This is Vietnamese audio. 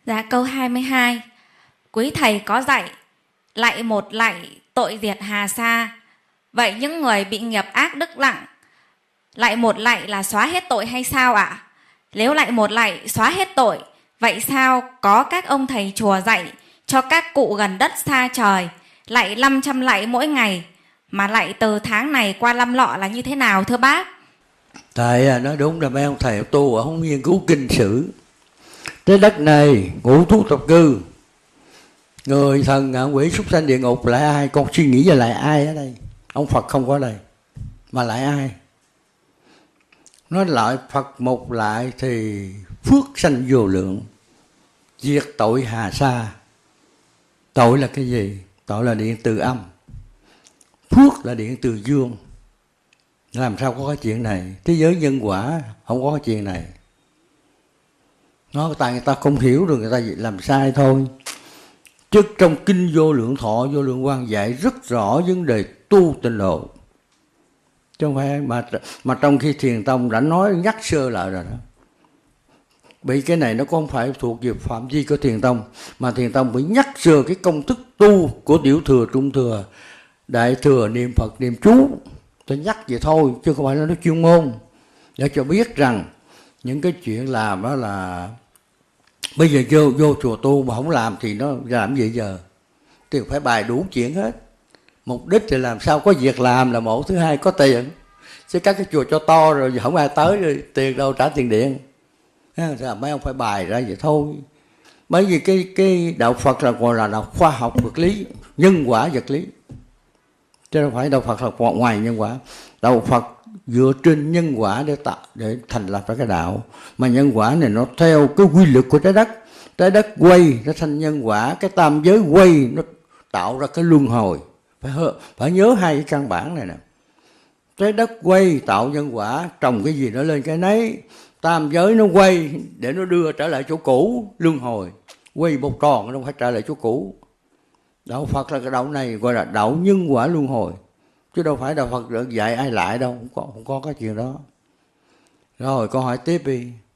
Dạ, câu 22. Quý thầy có dạy, lạy một lạy tội diệt hà sa. Vậy những người bị nghiệp ác đức nặng, lạy một lạy là xóa hết tội hay sao ạ? Nếu lạy một lạy xóa hết tội, vậy sao có các ông thầy chùa dạy cho các cụ gần đất xa trời lạy 500 lạy mỗi ngày, mà lạy từ tháng này qua năm lọ là như thế nào thưa bác? Tại nói đúng là mấy ông thầy tu không nghiên cứu kinh sử. Trái đất này ngũ thú tập cư, người thần ngạ quỷ súc sanh địa ngục, lại ai? Con suy nghĩ về lại ai ở đây? Ông Phật không có đây, mà lại ai? Nói lại Phật một lại thì phước sanh vô lượng, diệt tội hà sa. Tội là cái gì? Tội là điện từ âm, phước là điện từ dương. Làm sao có cái chuyện này? Thế giới nhân quả không có cái chuyện này. Nó tại người ta không hiểu rồi người ta làm sai thôi. Chứ trong kinh Vô Lượng Thọ, Vô Lượng Quang dạy rất rõ vấn đề tu tịnh độ. Chứ không phải mà trong khi Thiền Tông đã nói nhắc sơ lại rồi đó. Bởi cái này nó không phải thuộc về phạm vi của Thiền Tông, mà Thiền Tông phải nhắc sơ cái công thức tu của tiểu thừa, trung thừa, đại thừa, niệm Phật, niệm chú. Tôi nhắc vậy thôi, chứ không phải là nó chuyên môn. Để cho biết rằng những cái chuyện làm đó là bây giờ vô chùa tu mà không làm thì nó làm gì giờ? Thì phải bài đủ chuyện hết. Mục đích thì làm sao có việc làm là một, thứ hai có tiền. Chứ các cái chùa cho to rồi không ai tới rồi, tiền đâu trả tiền điện. Mấy ông phải bài ra vậy thôi. Bởi vì cái đạo Phật là gọi là đạo khoa học vật lý, nhân quả vật lý. Chứ không phải đạo Phật là ngoài nhân quả. Đạo Phật dựa trên nhân quả để thành lập ra cái đạo. Mà nhân quả này nó theo cái quy luật của trái đất. Trái đất quay nó thành nhân quả, cái tam giới quay nó tạo ra cái luân hồi. Phải nhớ hai cái căn bản này nè. Trái đất quay tạo nhân quả, trồng cái gì nó lên cái nấy. Tam giới nó quay để nó đưa trở lại chỗ cũ, luân hồi. Quay một tròn nó phải trở lại chỗ cũ. Đạo Phật là cái đạo này gọi là đạo nhân quả luân hồi. Chứ đâu phải đạo Phật dạy ai lại đâu, không có cái chuyện đó. Rồi câu hỏi tiếp đi.